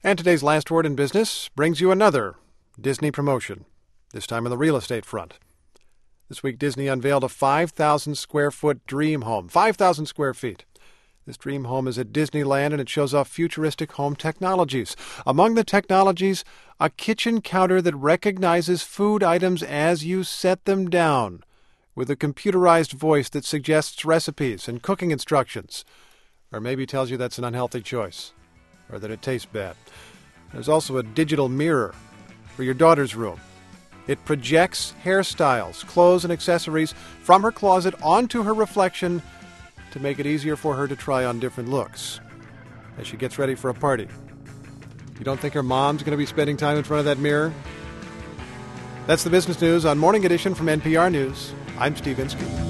And today's last word in business brings you another Disney promotion, this time on the real estate front. This week, Disney unveiled a 5,000 square foot dream home. 5,000 square feet. This dream home is at Disneyland, and it shows off futuristic home technologies. Among the technologies, a kitchen counter that recognizes food items as you set them down, with a computerized voice that suggests recipes and cooking instructions, or maybe tells you that's an unhealthy choice, or that it tastes bad. There's also a digital mirror for your daughter's room. It projects hairstyles, clothes, and accessories from her closet onto her reflection to make it easier for her to try on different looks as she gets ready for a party. You don't think her mom's going to be spending time in front of that mirror? That's the business news on Morning Edition from NPR News. I'm Steve Inskeep.